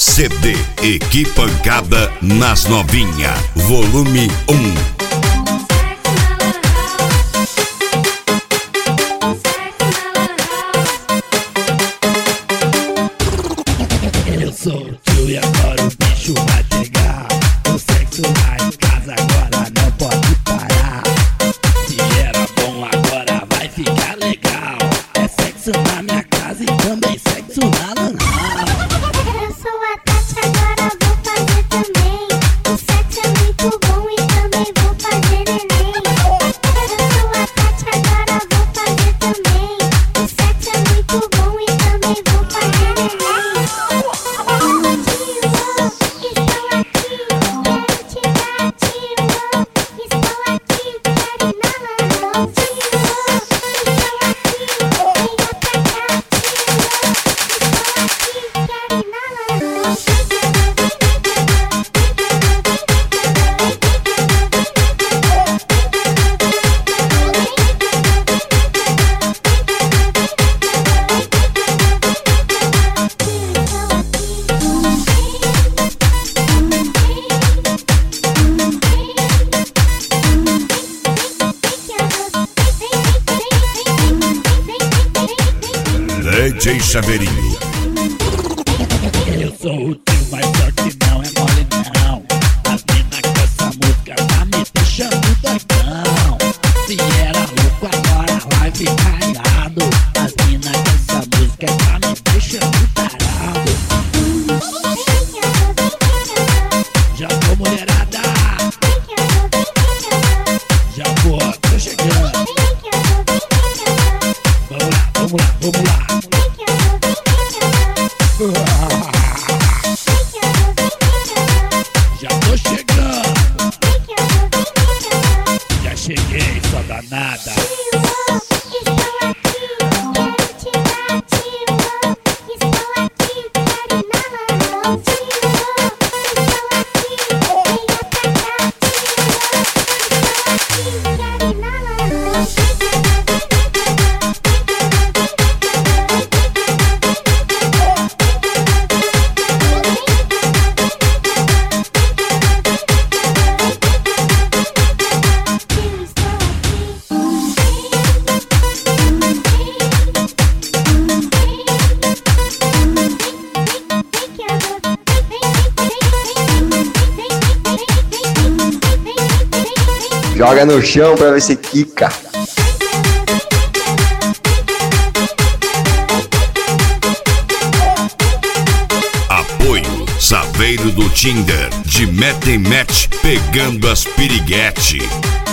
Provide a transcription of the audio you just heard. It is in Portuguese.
CD e Que Pancada nas Novinha, volume 1. Eu sou o tio e agora o bicho vai pegar. O sexo lá em casa agora não pode parar. Se era bom agora vai ficar legal. É sexo na minha casa e também sexo na lanal. Eu sou a Tati, agora vou fazer também. O sexo é muito bom e também vou fazer neném. Eu sou a Tati, agora vou fazer também. O sexo é muito bom e também vou fazer neném. DJ Chaveirinho. Eu sou o tio, mas só que não é mole não. As mina com essa música tá me deixando doidão. Se era louco agora vai ficar irado. As mina com essa música tá me deixando tarado. Já vou, mulherada. Já vou, tô chegando. Vamos lá, vamos lá. Já tô chegando. Já cheguei, só danada. Joga no chão pra ver se quica. Apoio Saveiro do Tinder, de Match em Match, pegando as piriguete.